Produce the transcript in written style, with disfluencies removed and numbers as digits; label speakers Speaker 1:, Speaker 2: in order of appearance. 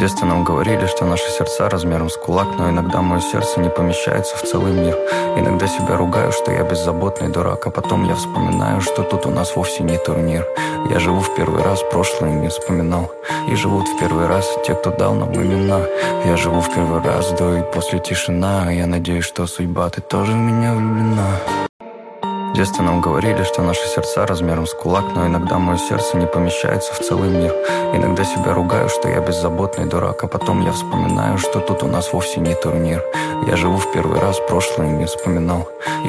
Speaker 1: детстве нам говорили, что наши сердца размером с кулак, но иногда мое сердце не помещается в целый мир. Иногда себя ругаю, что я беззаботный дурак, а потом я вспоминаю, что тут у нас вовсе не турнир. Я живу в первый раз, прошлое не вспоминал, и живут в первый раз те, кто дал нам имена. Я живу в первый раз, до и после тишина. Я надеюсь, что судьба, ты тоже в меня влюблена. В детстве нам говорили, что наши сердца размером с кулак, но иногда мое сердце не помещается в целый мир. Иногда себя ругаю, что я беззаботный дурак, а потом я вспоминаю, что тут у нас вовсе не турнир. Я живу в первый раз, прошлое не вспоминал,